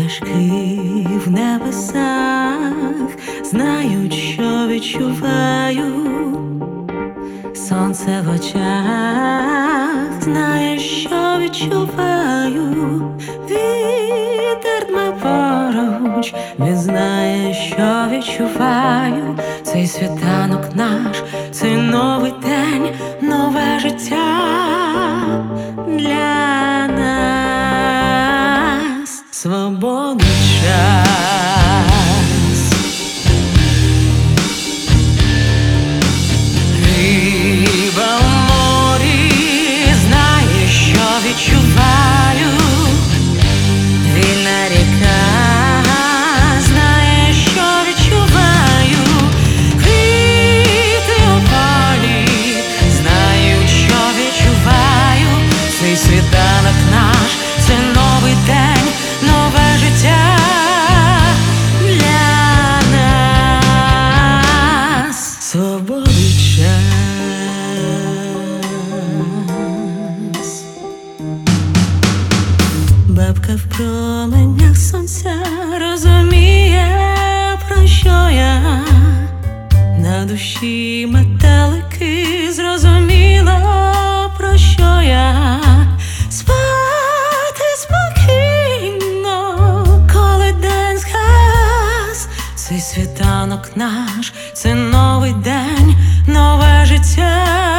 пташки в небесах знають, що відчуваю. Сонце в очах знає, що відчуваю. Вітер дме поруч, він знає, що відчуваю. Цей світанок наш, цей новий день, нове життя для нас. Свободний час. Риба в морі знає, що відчуваю. Вільна ріка знає, що відчуваю. Квіти у полі знають, що відчуваю. Цей світанок наш, це новий день, нове життя для нас. Свободний час. Бабка в променях сонця розуміє, про що я. На душі метелики, зрозуміло, про що я. Спати спокійно, коли день згас. Цей світанок наш, це новий день, нове життя